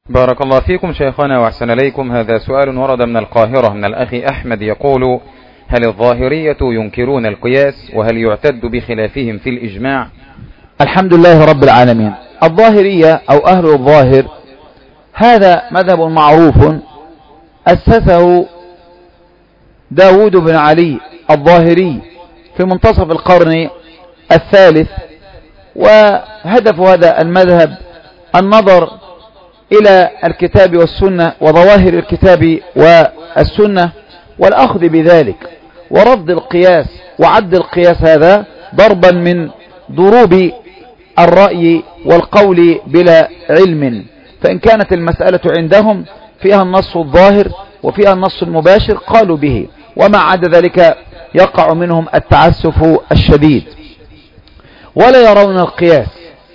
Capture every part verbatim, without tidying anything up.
بارك الله فيكم شيخنا وأحسن إليكم. هذا سؤال ورد من القاهرة من الأخ أحمد يقول: هل الظاهرية ينكرون القياس وهل يعتد بخلافهم في الإجماع؟ الحمد لله رب العالمين. الظاهرية أو أهل الظاهر هذا مذهب معروف أسسه داود بن علي الظاهري في منتصف القرن الثالث، وهدف هذا المذهب النظر إلى الكتاب والسنة وظواهر الكتاب والسنة والأخذ بذلك ورد القياس وعد القياس هذا ضربا من ضروب الرأي والقول بلا علم، فإن كانت المسألة عندهم فيها النص الظاهر وفيها النص المباشر قالوا به، وما عدا ذلك يقع منهم التعسف الشديد ولا يرون القياس،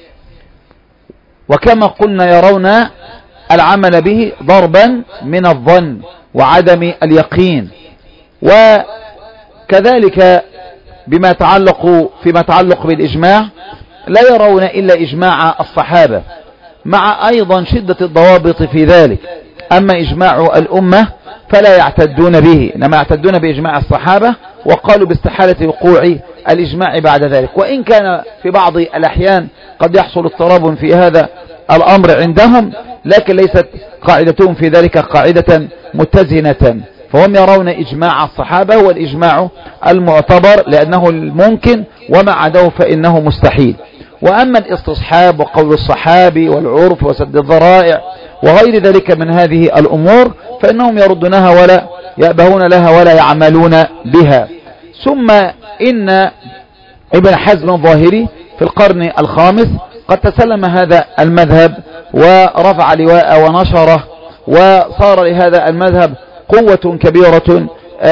وكما قلنا يرون العمل به ضربا من الظن وعدم اليقين. وكذلك بما يتعلق فيما يتعلق بالإجماع لا يرون إلا إجماع الصحابة مع أيضا شدة الضوابط في ذلك، أما إجماع الأمة فلا يعتدون به، إنما يعتدون بإجماع الصحابة، وقالوا باستحالة وقوع الإجماع بعد ذلك، وإن كان في بعض الأحيان قد يحصل اضطراب في هذا الأمر عندهم، لكن ليست قاعدتهم في ذلك قاعدة متزنة، فهم يرون إجماع الصحابة هو الإجماع المعتبر لأنه الممكن، وما عداه فإنه مستحيل. وأما الاستصحاب وقول الصحابي والعرف وسد الذرائع وغير ذلك من هذه الأمور فإنهم يردونها ولا يأبهون لها ولا يعملون بها. ثم إن ابن حزم الظاهري في القرن الخامس قد تسلم هذا المذهب ورفع لواء ونشره، وصار لهذا المذهب قوة كبيرة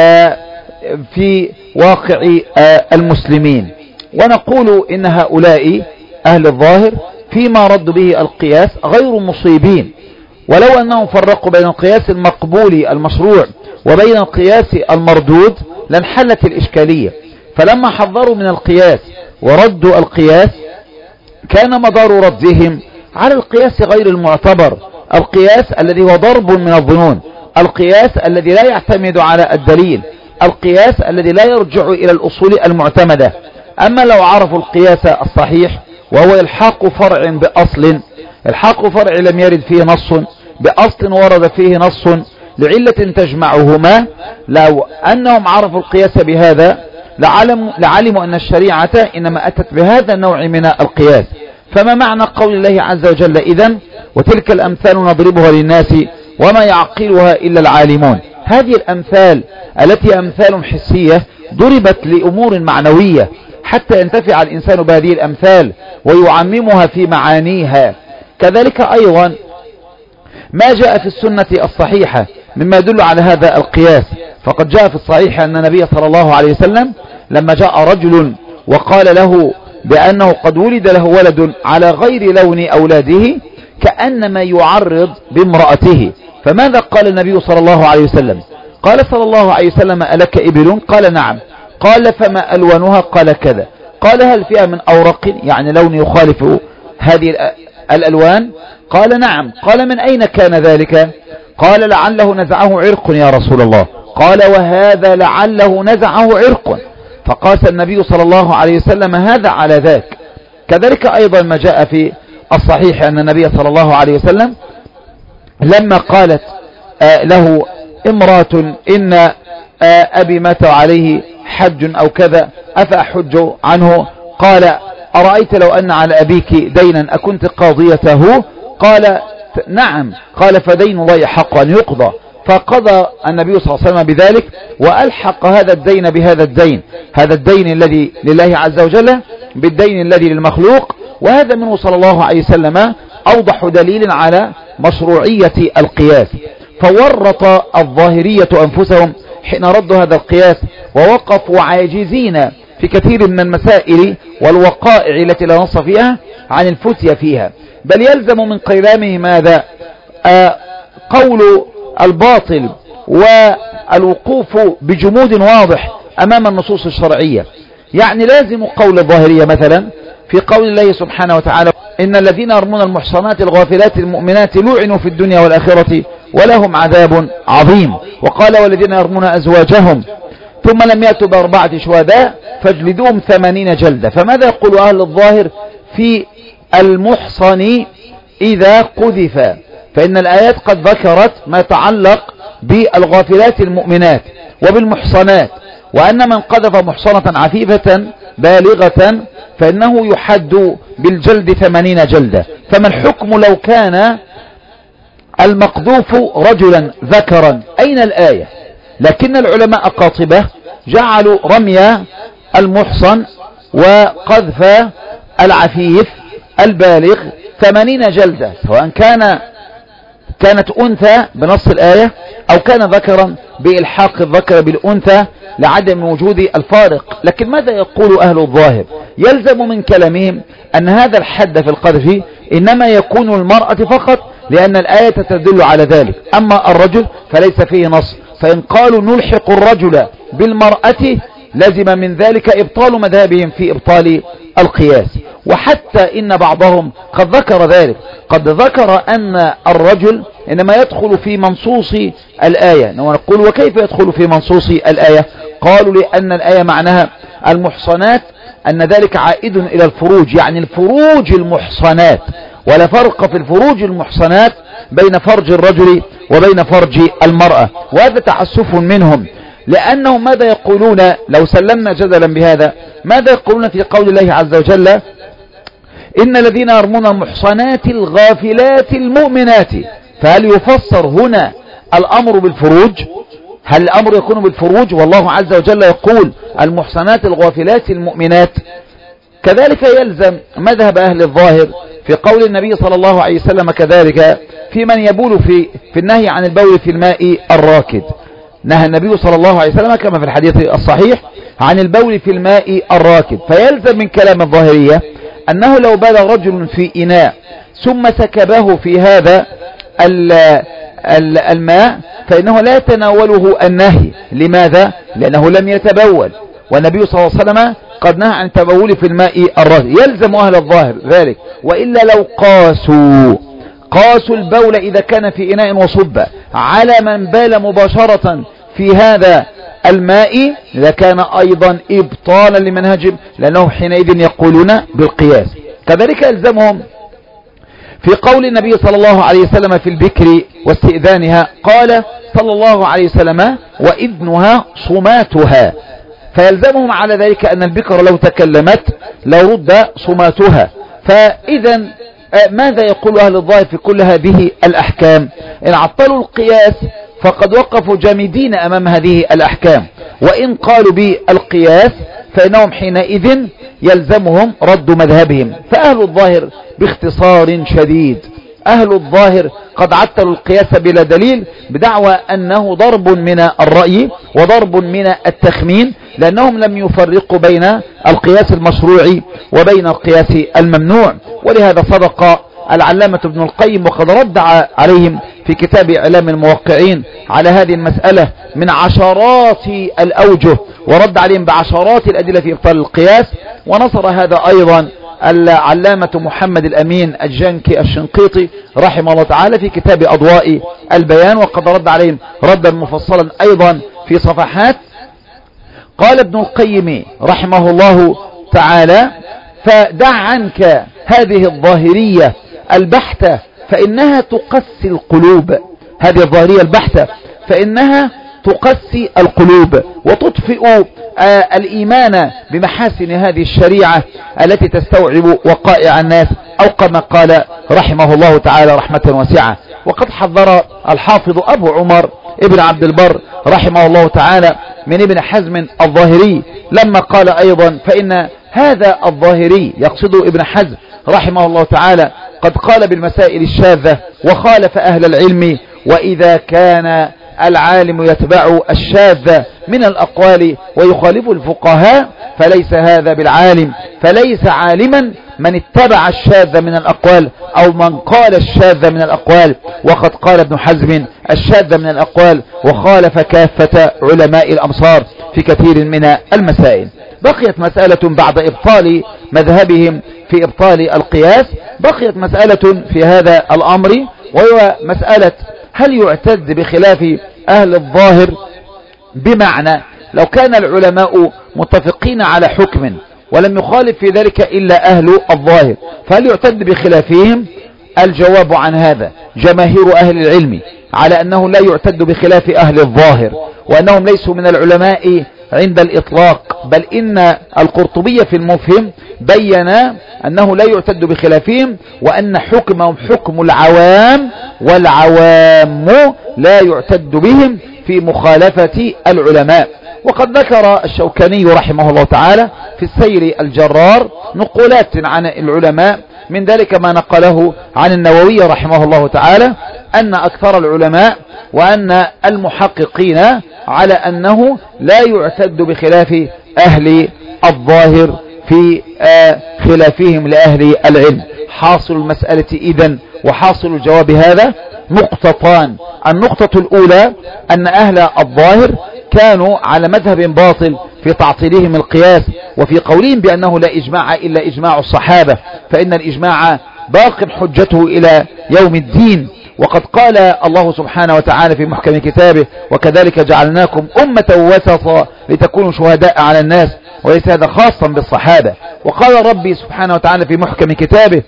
في واقع المسلمين. ونقول إن هؤلاء أهل الظاهر فيما رد به القياس غير مصيبين، ولو أنهم فرقوا بين القياس المقبول المشروع وبين القياس المردود لانحلت الإشكالية. فلما حذروا من القياس وردوا القياس كان مدار ردهم على القياس غير المعتبر، القياس الذي هو ضرب من الظنون، القياس الذي لا يعتمد على الدليل، القياس الذي لا يرجع إلى الأصول المعتمدة. أما لو عرفوا القياس الصحيح وهو الحاق فرع بأصل، الحاق فرع لم يرد فيه نص بأصل ورد فيه نص لعلة تجمعهما، لو أنهم عرفوا القياس بهذا لعلم لعلموا أن الشريعة إنما أتت بهذا النوع من القياس. فما معنى قول الله عز وجل إذن وتلك الأمثال نضربها للناس وما يعقلها إلا العالمون؟ هذه الأمثال التي أمثال حسية ضربت لأمور معنوية حتى ينتفع الإنسان بهذه الأمثال ويعممها في معانيها. كذلك أيضا ما جاء في السنة الصحيحة مما يدل على هذا القياس، فقد جاء في الصحيح أن النبي صلى الله عليه وسلم لما جاء رجل وقال له بأنه قد ولد له ولد على غير لون أولاده كأنما يعرض بامرأته، فماذا قال النبي صلى الله عليه وسلم؟ قال صلى الله عليه وسلم: ألك إبل؟ قال: نعم. قال: فما ألوانها؟ قال: كذا. قال: هل فيها من أورق يعني لون يخالف هذه الألوان؟ قال: نعم. قال: من أين كان ذلك؟ قال: لعله نزعه عرق يا رسول الله. قال: وهذا لعله نزعه عرق. فقاس النبي صلى الله عليه وسلم هذا على ذاك. كذلك أيضا ما جاء في الصحيح أن النبي صلى الله عليه وسلم لما قالت آه له امرأة إن آه أبي مات عليه حج أو كذا أفأحج عنه؟ قال: أرأيت لو أن على أبيك دينا أكنت قاضيته؟ قال: نعم. قال: فدين الله حق أن يقضى. فقضى النبي صلى الله عليه وسلم بذلك وألحق هذا الدين بهذا الدين، هذا الدين الذي لله عز وجل بالدين الذي للمخلوق، وهذا منه صلى الله عليه وسلم أوضح دليل على مشروعية القياس. فورط الظاهرية أنفسهم حين ردوا هذا القياس ووقفوا عاجزين في كثير من المسائل والوقائع التي لا نص فيها عن الفتية فيها، بل يلزم من كلامهم هذا آه قول الباطل والوقوف بجمود واضح أمام النصوص الشرعية. يعني لازم قول الظاهرية مثلا في قول الله سبحانه وتعالى إن الذين يرمون المحصنات الغافلات المؤمنات لعنوا في الدنيا والآخرة ولهم عذاب عظيم. وقال والذين يرمون أزواجهم ثم لم يأتوا بأربعة شهداء فاجلدوهم ثمانين جلدة. فماذا يقول أهل الظاهر في المحصن إذا قذف؟ فإن الآيات قد ذكرت ما يتعلق بالغافلات المؤمنات وبالمحصنات، وأن من قذف محصنة عفيفة بالغة فإنه يحد بالجلد ثمانين جلدة. فما الحكم لو كان المقذوف رجلا ذكرا؟ أين الآية؟ لكن العلماء قاطبة جعلوا رمي المحصن وقذف العفيف البالغ ثمانين جلدة، سواء كان كانت أنثى بنص الآية أو كان ذكرا بإلحاق الذكر بالأنثى لعدم وجود الفارق. لكن ماذا يقول أهل الظاهر؟ يلزم من كلامهم أن هذا الحد في القذف إنما يكون المرأة فقط، لأن الآية تدل على ذلك. أما الرجل فليس فيه نص، فإن قالوا نلحق الرجل بالمرأة لزم من ذلك إبطال مذهبهم في إبطال القياس. وحتى إن بعضهم قد ذكر ذلك، قد ذكر أن الرجل إنما يدخل في منصوص الآية. ونقول وكيف يدخل في منصوص الآية؟ قالوا لأن الآية معناها المحصنات أن ذلك عائد إلى الفروج، يعني الفروج المحصنات، ولا فرق في الفروج المحصنات بين فرج الرجل وبين فرج المرأة. وهذا تعسف منهم، لأنهم ماذا يقولون لو سلمنا جدلا بهذا؟ ماذا يقولون في قول الله عز وجل إن الذين يرمون المحصنات الغافلات المؤمنات؟ فهل يفسر هنا الأمر بالفروج؟ هل الأمر يكون بالفروج والله عز وجل يقول المحصنات الغافلات المؤمنات؟ كذلك يلزم مذهب أهل الظاهر في قول النبي صلى الله عليه وسلم كذلك في من يبول في, في النهي عن البول في الماء الراكد. نهى النبي صلى الله عليه وسلم كما في الحديث الصحيح عن البول في الماء الراكد. فيلزم من كلام الظاهرية أنه لو بال رجل في إناء ثم سكبه في هذا الماء فإنه لا يتناوله النهي. لماذا؟ لأنه لم يتبول، والنبي صلى الله عليه وسلم قد نهى عن التبول في الماء الراكد. يلزم أهل الظاهر ذلك. وإلا لو قاسوا قاسوا البول إذا كان في إناء وصب على من بال مباشرة في هذا الماء لكان أيضا إبطالا لمنهجهم، لأنه حينئذ يقولون بالقياس. كذلك يلزمهم في قول النبي صلى الله عليه وسلم في البكر واستئذانها، قال صلى الله عليه وسلم وإذنها صماتها. فيلزمهم على ذلك أن البكر لو تكلمت لرد صماتها. فإذا ماذا يقول أهل الظاهر في كل هذه الأحكام؟ إن عطلوا القياس فقد وقفوا جامدين أمام هذه الأحكام، وإن قالوا بالقياس فإنهم حينئذ يلزمهم رد مذهبهم. فأهل الظاهر باختصار شديد، أهل الظاهر قد عطلوا القياس بلا دليل بدعوى أنه ضرب من الرأي وضرب من التخمين، لأنهم لم يفرقوا بين القياس المشروع وبين القياس الممنوع. ولهذا صدق العلامة ابن القيم وقد رد عليهم في كتاب إعلام الموقعين على هذه المسألة من عشرات الأوجه، ورد عليهم بعشرات الأدلة في إبطال القياس. ونصر هذا أيضا العلامة محمد الأمين الجنكي الشنقيطي رحمه الله تعالى في كتاب أضواء البيان، وقد رد عليهم ردا مفصلا أيضا في صفحات. قال ابن القيم رحمه الله تعالى فدع عنك هذه الظاهرية البحتة فإنها تقسي القلوب. هذه الظاهرية البحتة فإنها تقسي القلوب وتطفئ آه الإيمان بمحاسن هذه الشريعة التي تستوعب وقائع الناس، أو كما قال رحمه الله تعالى رحمة واسعة. وقد حذر الحافظ أبو عمر ابن عبد البر رحمه الله تعالى من ابن حزم الظاهري لما قال أيضا فإن هذا الظاهري يقصد ابن حزم رحمه الله تعالى قد قال بالمسائل الشاذة وخالف أهل العلم، وإذا كان العالم يتبع الشاذ من الأقوال ويخالف الفقهاء فليس هذا بالعالم، فليس عالما من اتبع الشاذ من الأقوال أو من قال الشاذ من الأقوال. وقد قال ابن حزم الشاذ من الأقوال وخالف كافة علماء الأمصار في كثير من المسائل. بقيت مسألة بعد إبطال مذهبهم في إبطال القياس، بقيت مسألة في هذا الأمر، وهو مسألة هل يعتد بخلاف أهل الظاهر؟ بمعنى لو كان العلماء متفقين على حكم ولم يخالف في ذلك إلا أهل الظاهر، فهل يعتد بخلافهم؟ الجواب عن هذا جماهير أهل العلم على أنه لا يعتد بخلاف أهل الظاهر، وأنهم ليسوا من العلماء عند الإطلاق، بل إن القرطبي في المفهم بيّن أنه لا يعتد بخلافهم، وأن حكمهم حكم العوام، والعوام لا يعتد بهم في مخالفة العلماء. وقد ذكر الشوكاني رحمه الله تعالى في السير الجرار نقولات عن العلماء، من ذلك ما نقله عن النووي رحمه الله تعالى أن أكثر العلماء وأن المحققين على أنه لا يعتد بخلاف أهل الظاهر في خلافهم لأهل العلم. حاصل المسألة إذن وحاصل الجواب هذا نقطتان. النقطة الأولى أن أهل الظاهر كانوا على مذهب باطل في تعطيلهم القياس، وفي قولهم بأنه لا إجماع إلا إجماع الصحابة، فإن الإجماع باق حجته إلى يوم الدين. وقد قال الله سبحانه وتعالى في محكم كتابه: وكذلك جعلناكم أمة وسطا لتكونوا شهداء على الناس، وليس هذا خاصا بالصحابة. وقال ربي سبحانه وتعالى في محكم كتابه: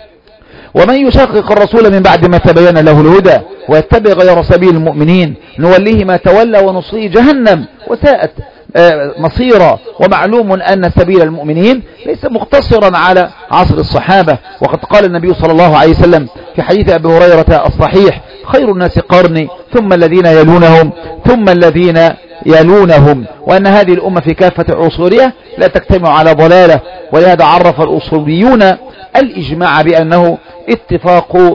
ومن يشاقق الرسول من بعد ما تبين له الهدى ويتبع غير سبيل المؤمنين نوليه ما تولى ونصليه جهنم وساءت مصيرا. ومعلوم أن سبيل المؤمنين ليس مقتصرا على عصر الصحابة، وقد قال النبي صلى الله عليه وسلم في حديث أبي هريرة الصحيح: خير الناس قرني ثم الذين يلونهم ثم الذين يلونهم. وأن هذه الأمة في كافة عصورها لا تجتمع على ضلالة. ولهذا عرف الأصوليون الإجماع بأنه اتفاق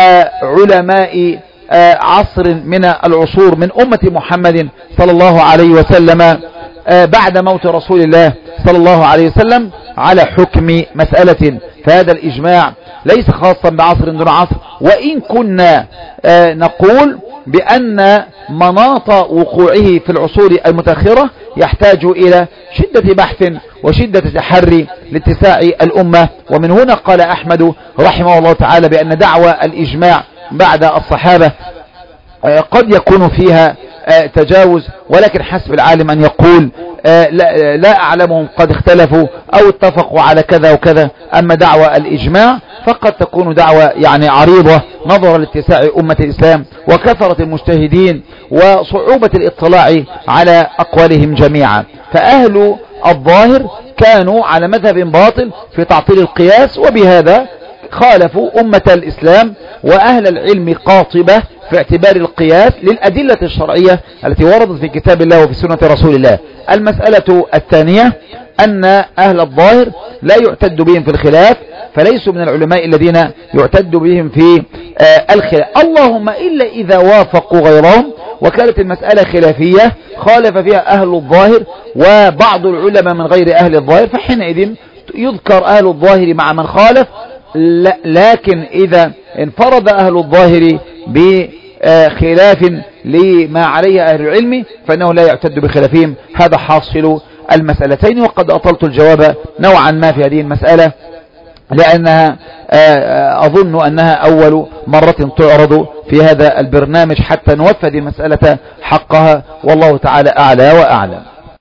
علماء عصر من العصور من أمة محمد صلى الله عليه وسلم بعد موت رسول الله صلى الله عليه وسلم على حكم مسألة. فهذا الإجماع ليس خاصا بعصر دون عصر، وإن كنا نقول بأن مناط وقوعه في العصور المتأخرة يحتاج إلى شدة بحث وشدة تحري لاتساع الأمة. ومن هنا قال أحمد رحمه الله تعالى بأن دعوى الإجماع بعد الصحابة قد يكون فيها تجاوز، ولكن حسب العالم أن يقول لا, لا أعلمهم قد اختلفوا أو اتفقوا على كذا وكذا. أما دعوى الإجماع فقد تكون دعوة يعني عريضة نظرا لاتساع أمة الإسلام وكثرة المجتهدين وصعوبة الاطلاع على أقوالهم جميعا. فأهل الظاهر كانوا على مذهب باطل في تعطيل القياس، وبهذا خالفوا أمة الإسلام وأهل العلم قاطبة في اعتبار القياس للأدلة الشرعية التي وردت في كتاب الله وفي سنة رسول الله. المسألة الثانية أن أهل الظاهر لا يعتد بهم في الخلاف، فليسوا من العلماء الذين يعتد بهم في الخلاف، اللهم إلا إذا وافقوا غيرهم وكانت المسألة خلافية خالف فيها أهل الظاهر وبعض العلماء من غير أهل الظاهر، فحينئذ يذكر أهل الظاهر مع من خالف. لكن إذا انفرد أهل الظاهر بخلاف لما عليه أهل العلم فإنه لا يعتد بخلافهم. هذا حاصل المسألتين. وقد أطلت الجواب نوعا ما في هذه المسألة لأنها أظن أنها أول مرة تعرض في هذا البرنامج حتى نوفد المسألة حقها، والله تعالى أعلى وأعلم.